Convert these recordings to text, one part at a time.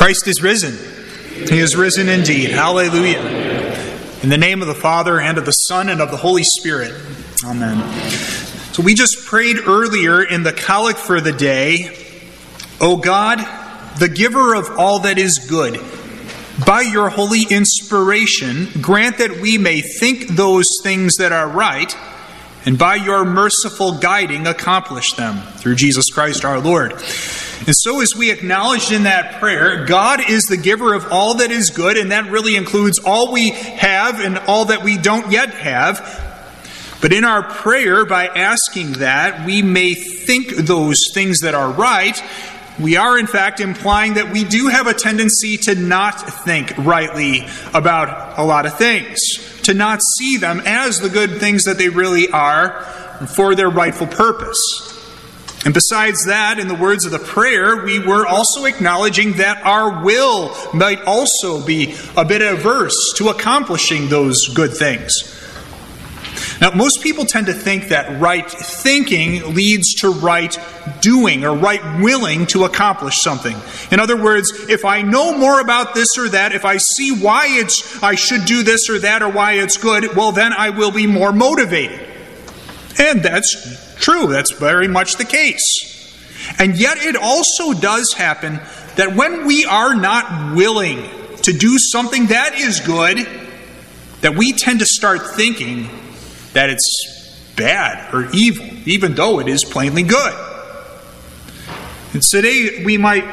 Christ is risen. He is risen indeed. Hallelujah. In the name of the Father, and of the Son, and of the Holy Spirit. Amen. So we just prayed earlier in the collect for the day, O God, the giver of all that is good, by your holy inspiration, grant that we may think those things that are right, and by your merciful guiding accomplish them, through Jesus Christ our Lord. And so as we acknowledged in that prayer, God is the giver of all that is good, and that really includes all we have and all that we don't yet have. But in our prayer, by asking that we may think those things that are right, we are in fact implying that we do have a tendency to not think rightly about a lot of things, to not see them as the good things that they really are for their rightful purpose. And besides that, in the words of the prayer, we were also acknowledging that our will might also be a bit averse to accomplishing those good things. Now, most people tend to think that right thinking leads to right doing or right willing to accomplish something. In other words, if I know more about this or that, if I see why I should do this or that or why it's good, well, then I will be more motivated. And that's true. That's very much the case. And yet it also does happen that when we are not willing to do something that is good, that we tend to start thinking that it's bad or evil, even though it is plainly good. And today we might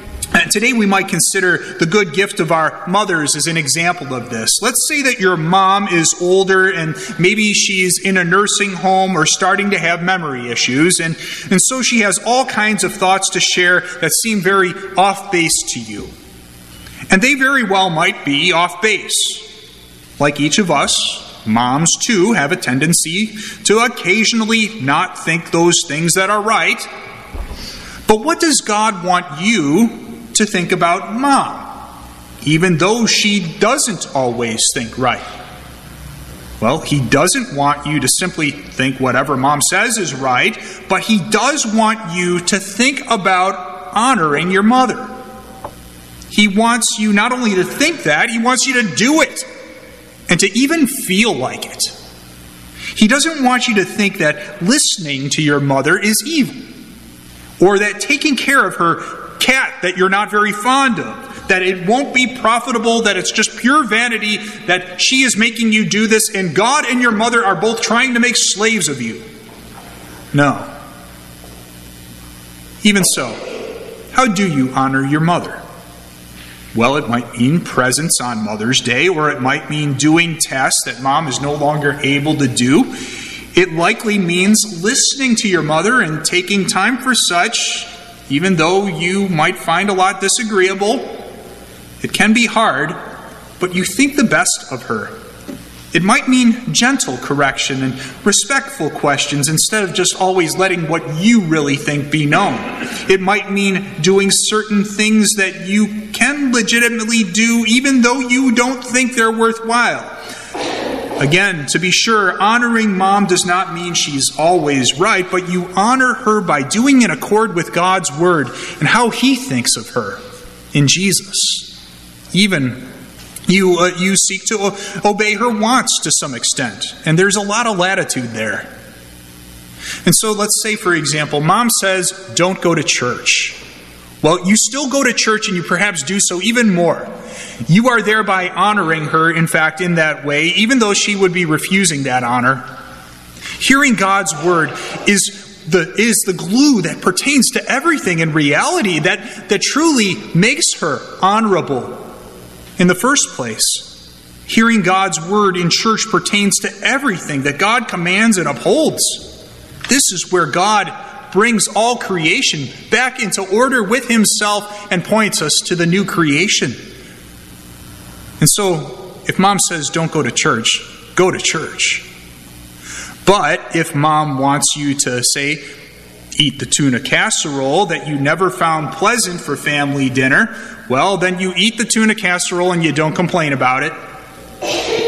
consider the good gift of our mothers as an example of this. Let's say that your mom is older and maybe she's in a nursing home or starting to have memory issues, and so she has all kinds of thoughts to share that seem very off base to you. And they very well might be off base. Like each of us, moms, too, have a tendency to occasionally not think those things that are right. But what does God want you to think about Mom, even though she doesn't always think right? Well, He doesn't want you to simply think whatever Mom says is right, but He does want you to think about honoring your mother. He wants you not only to think that, He wants you to do it. And to even feel like it. He doesn't want you to think that listening to your mother is evil, or that taking care of her cat that you're not very fond of, that it won't be profitable, that it's just pure vanity, that she is making you do this, and God and your mother are both trying to make slaves of you. No. Even so, how do you honor your mother? Well, it might mean presents on Mother's Day, or it might mean doing tasks that Mom is no longer able to do. It likely means listening to your mother and taking time for such, even though you might find a lot disagreeable. It can be hard, but you think the best of her. It might mean gentle correction and respectful questions instead of just always letting what you really think be known. It might mean doing certain things that you can legitimately do even though you don't think they're worthwhile. Again, to be sure, honoring Mom does not mean she's always right, but you honor her by doing in accord with God's Word and how He thinks of her in Jesus. Even you seek to obey her wants to some extent, and there's a lot of latitude there. And so let's say, for example, Mom says, don't go to church. Well, you still go to church, and you perhaps do so even more. You are thereby honoring her, in fact, in that way, even though she would be refusing that honor. Hearing God's Word is the glue that pertains to everything in reality, that truly makes her honorable. In the first place, hearing God's Word in church pertains to everything that God commands and upholds. This is where God brings all creation back into order with Himself and points us to the new creation. And so, if Mom says don't go to church, go to church. But if Mom wants you to, say, eat the tuna casserole that you never found pleasant for family dinner, well, then you eat the tuna casserole and you don't complain about it.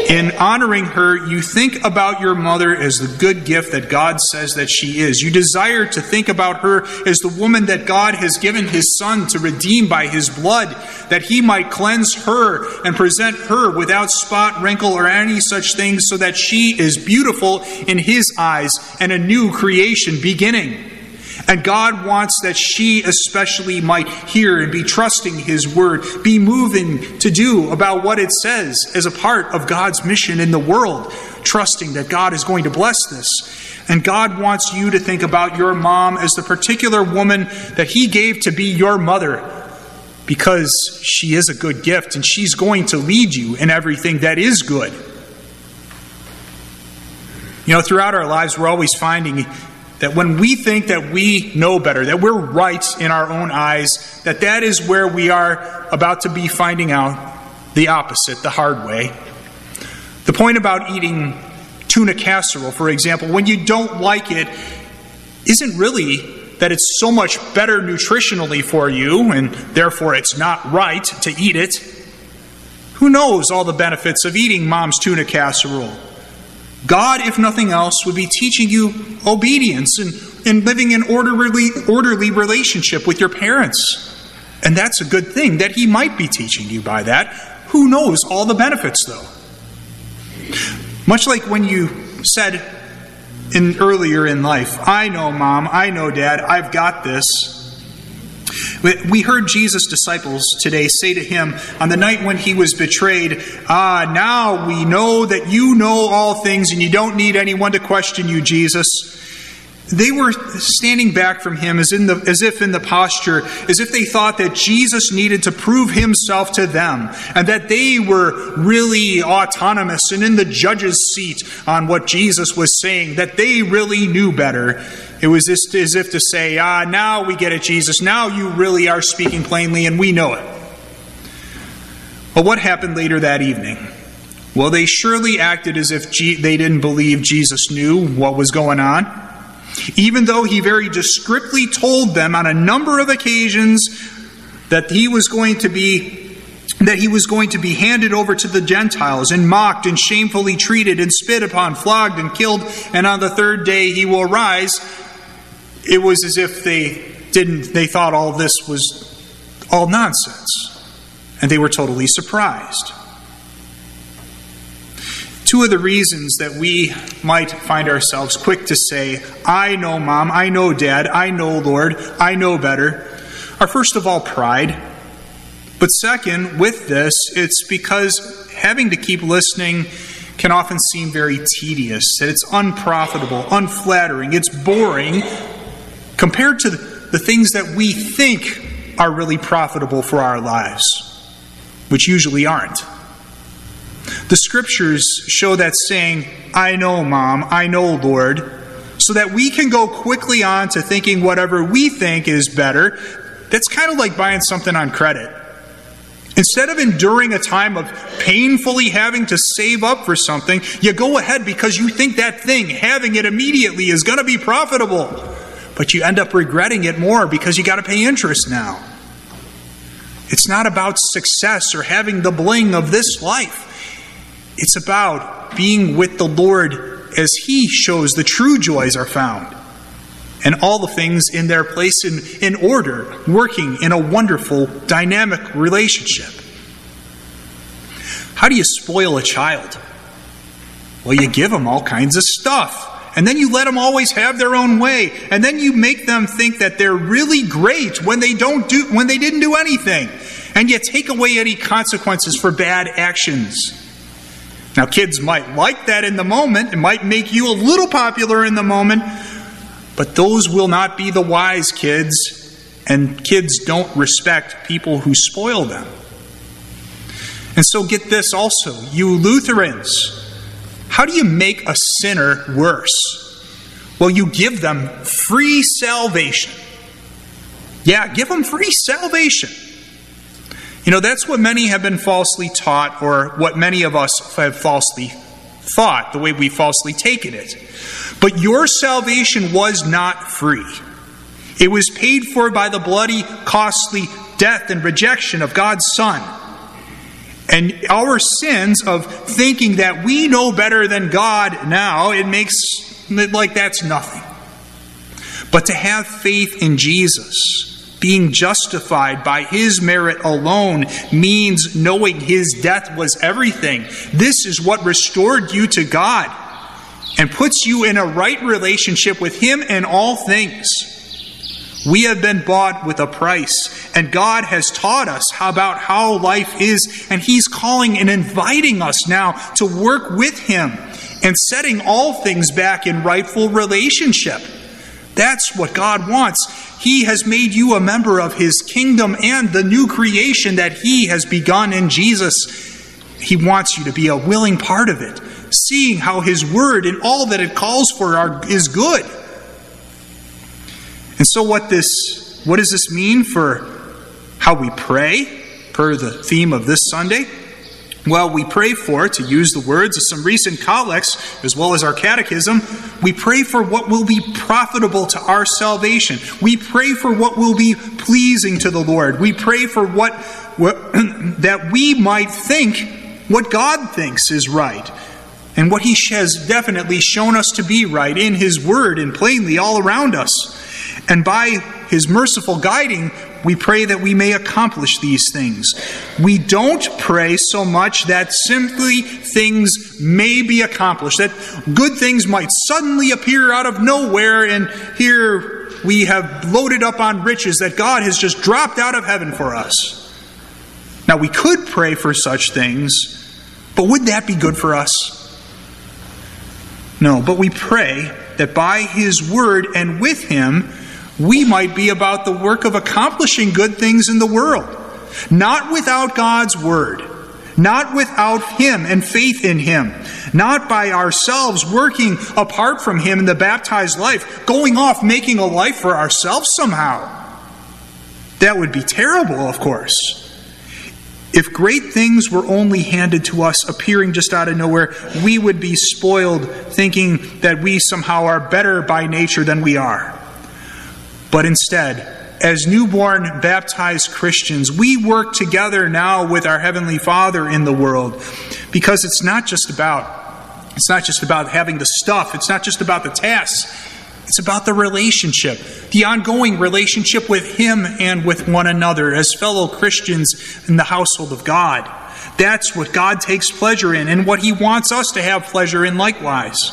In honoring her, you think about your mother as the good gift that God says that she is. You desire to think about her as the woman that God has given his Son to redeem by his blood, that he might cleanse her and present her without spot, wrinkle, or any such thing, so that she is beautiful in his eyes and a new creation beginning. And God wants that she especially might hear and be trusting his word, be moving to do about what it says as a part of God's mission in the world, trusting that God is going to bless this. And God wants you to think about your mom as the particular woman that he gave to be your mother, because she is a good gift and she's going to lead you in everything that is good. Throughout our lives, we're always finding that when we think that we know better, that we're right in our own eyes, that is where we are about to be finding out the opposite, the hard way. The point about eating tuna casserole, for example, when you don't like it, isn't really that it's so much better nutritionally for you, and therefore it's not right to eat it. Who knows all the benefits of eating Mom's tuna casserole? God, if nothing else, would be teaching you obedience and living an orderly relationship with your parents. And that's a good thing, that he might be teaching you by that. Who knows all the benefits, though? Much like when you said earlier in life, I know, Mom, I know, Dad, I've got this. We heard Jesus' disciples today say to him on the night when he was betrayed, now we know that you know all things and you don't need anyone to question you, Jesus. They were standing back from him as if in the posture, as if they thought that Jesus needed to prove himself to them and that they were really autonomous and in the judge's seat on what Jesus was saying, that they really knew better. It was just as if to say, now we get it, Jesus. Now you really are speaking plainly and we know it. But what happened later that evening? Well, they surely acted as if they didn't believe Jesus knew what was going on. Even though he very descriptively told them on a number of occasions that he was going to be handed over to the Gentiles and mocked and shamefully treated and spit upon, flogged and killed, and on the third day he will rise, it was as if they thought all this was all nonsense, and they were totally surprised. Two of the reasons that we might find ourselves quick to say, I know, Mom, I know, Dad, I know, Lord, I know better, are first of all pride. But second, with this, it's because having to keep listening can often seem very tedious, that it's unprofitable, unflattering, it's boring, compared to the things that we think are really profitable for our lives, which usually aren't. The scriptures show that saying, I know, Mom, I know, Lord, so that we can go quickly on to thinking whatever we think is better. That's kind of like buying something on credit. Instead of enduring a time of painfully having to save up for something, you go ahead because you think that thing, having it immediately, is going to be profitable. But you end up regretting it more because you got to pay interest now. It's not about success or having the bling of this life. It's about being with the Lord as he shows the true joys are found. And all the things in their place in order, working in a wonderful, dynamic relationship. How do you spoil a child? Well, you give them all kinds of stuff. And then you let them always have their own way. And then you make them think that they're really great when they didn't do anything. And you take away any consequences for bad actions. Now, kids might like that in the moment. It might make you a little popular in the moment. But those will not be the wise kids. And kids don't respect people who spoil them. And so get this also, you Lutherans. How do you make a sinner worse? Well, you give them free salvation. Yeah, give them free salvation. That's what many have been falsely taught, or what many of us have falsely thought, the way we've falsely taken it. But your salvation was not free. It was paid for by the bloody, costly death and rejection of God's Son. And our sins of thinking that we know better than God now, it makes it like that's nothing. But to have faith in Jesus, being justified by His merit alone, means knowing His death was everything. This is what restored you to God and puts you in a right relationship with Him in all things. We have been bought with a price, and God has taught us about how life is, and He's calling and inviting us now to work with Him and setting all things back in rightful relationship. That's what God wants. He has made you a member of His kingdom and the new creation that He has begun in Jesus. He wants you to be a willing part of it, seeing how His word and all that it calls for is good. And so what does this mean for how we pray, per the theme of this Sunday? Well, we pray for, to use the words of some recent collects, as well as our catechism, we pray for what will be profitable to our salvation. We pray for what will be pleasing to the Lord. We pray for what that we might think what God thinks is right, and what He has definitely shown us to be right in His word and plainly all around us. And by His merciful guiding, we pray that we may accomplish these things. We don't pray so much that simply things may be accomplished, that good things might suddenly appear out of nowhere, and here we have loaded up on riches that God has just dropped out of heaven for us. Now, we could pray for such things, but would that be good for us? No, but we pray that by His word and with Him, we might be about the work of accomplishing good things in the world. Not without God's word. Not without Him and faith in Him. Not by ourselves working apart from Him in the baptized life, going off making a life for ourselves somehow. That would be terrible, of course. If great things were only handed to us, appearing just out of nowhere, we would be spoiled, thinking that we somehow are better by nature than we are. But instead, as newborn baptized Christians, we work together now with our Heavenly Father in the world, because it's not just about having the stuff, it's not just about the tasks, it's about the relationship, the ongoing relationship with Him and with one another as fellow Christians in the household of God. That's what God takes pleasure in, and what He wants us to have pleasure in likewise.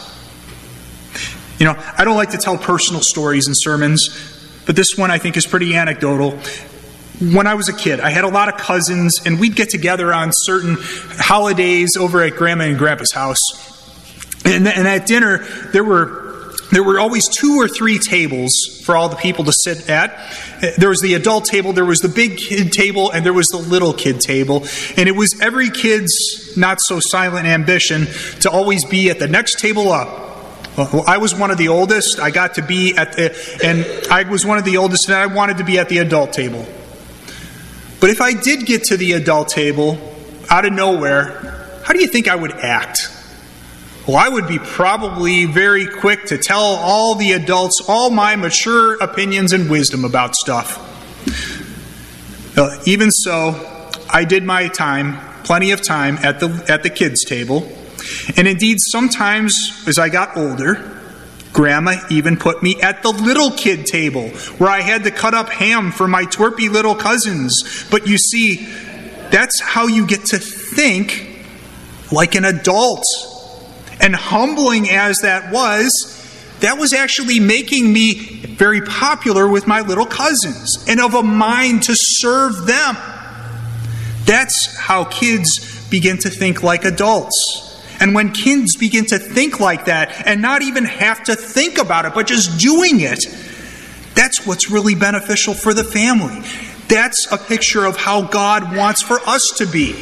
You know, I don't like to tell personal stories in sermons, but this one I think is pretty anecdotal. When I was a kid, I had a lot of cousins, and we'd get together on certain holidays over at Grandma and Grandpa's house. And at dinner, there were always 2 or 3 tables for all the people to sit at. There was the adult table, there was the big kid table, and there was the little kid table. And it was every kid's not so silent ambition to always be at the next table up. Well, I was one of the oldest. I got to be and I wanted to be at the adult table. But if I did get to the adult table out of nowhere, how do you think I would act? Well, I would be probably very quick to tell all the adults all my mature opinions and wisdom about stuff. Even so, I did my time, plenty of time, at the kids' table. And indeed, sometimes as I got older, Grandma even put me at the little kid table, where I had to cut up ham for my twerpy little cousins. But you see, that's how you get to think like an adult. And humbling as that was actually making me very popular with my little cousins and of a mind to serve them. That's how kids begin to think like adults. And when kids begin to think like that and not even have to think about it, but just doing it, that's what's really beneficial for the family. That's a picture of how God wants for us to be.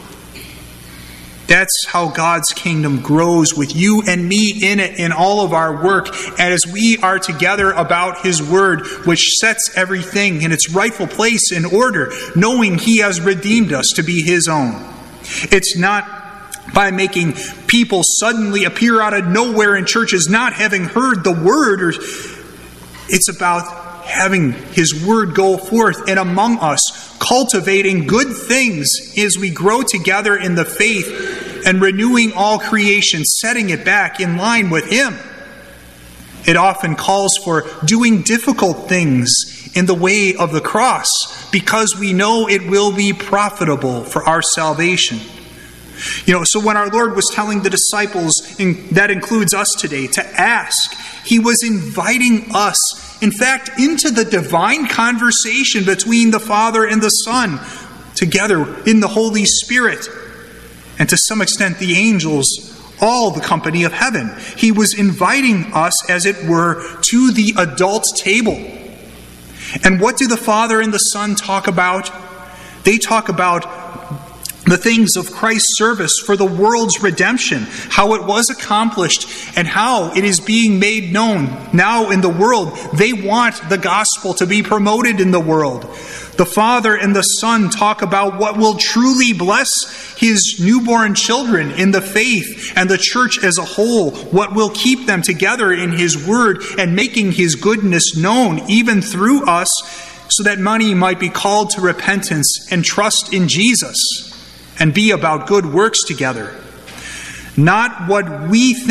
That's how God's kingdom grows, with you and me in it in all of our work, as we are together about His word, which sets everything in its rightful place in order, knowing He has redeemed us to be His own. It's not by making people suddenly appear out of nowhere in churches not having heard the word. It's about having His word go forth and among us, cultivating good things as we grow together in the faith and renewing all creation, setting it back in line with Him. It often calls for doing difficult things in the way of the cross because we know it will be profitable for our salvation. So when our Lord was telling the disciples, and that includes us today, to ask, He was inviting us, in fact, into the divine conversation between the Father and the Son, together in the Holy Spirit, and to some extent the angels, all the company of heaven. He was inviting us, as it were, to the adult table. And what do the Father and the Son talk about? They talk about the things of Christ's service for the world's redemption, how it was accomplished, and how it is being made known now in the world. They want the gospel to be promoted in the world. The Father and the Son talk about what will truly bless His newborn children in the faith and the church as a whole, what will keep them together in His word and making His goodness known even through us, so that many might be called to repentance and trust in Jesus and be about good works together. Not what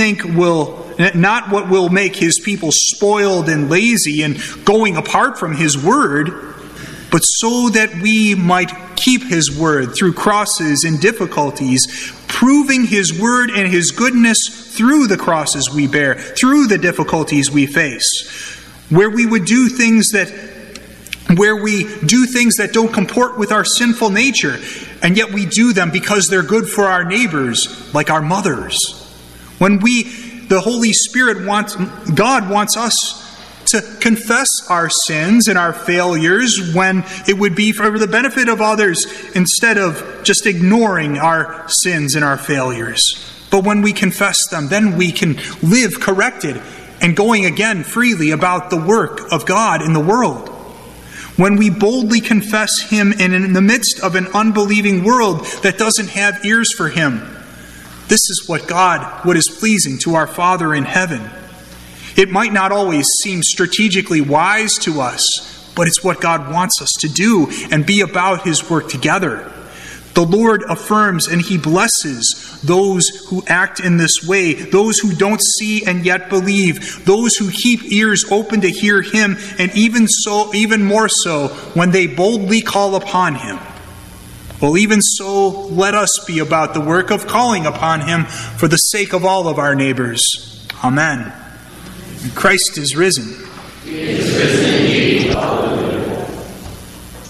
will make His people spoiled and lazy and going apart from His word, but so that we might keep His word through crosses and difficulties, proving His word and His goodness through the crosses we bear, through the difficulties we face, where we do things that don't comport with our sinful nature, and yet we do them because they're good for our neighbors, like our mothers. When the Holy Spirit God wants us to confess our sins and our failures when it would be for the benefit of others, instead of just ignoring our sins and our failures. But when we confess them, then we can live corrected and going again freely about the work of God in the world. When we boldly confess Him in the midst of an unbelieving world that doesn't have ears for Him, this is what is pleasing to our Father in heaven. It might not always seem strategically wise to us, but it's what God wants us to do and be about His work together. The Lord affirms and He blesses those who act in this way, those who don't see and yet believe, those who keep ears open to hear Him, and even more so when they boldly call upon Him. Well, even so, let us be about the work of calling upon Him for the sake of all of our neighbors. Amen. Christ is risen. He is risen indeed.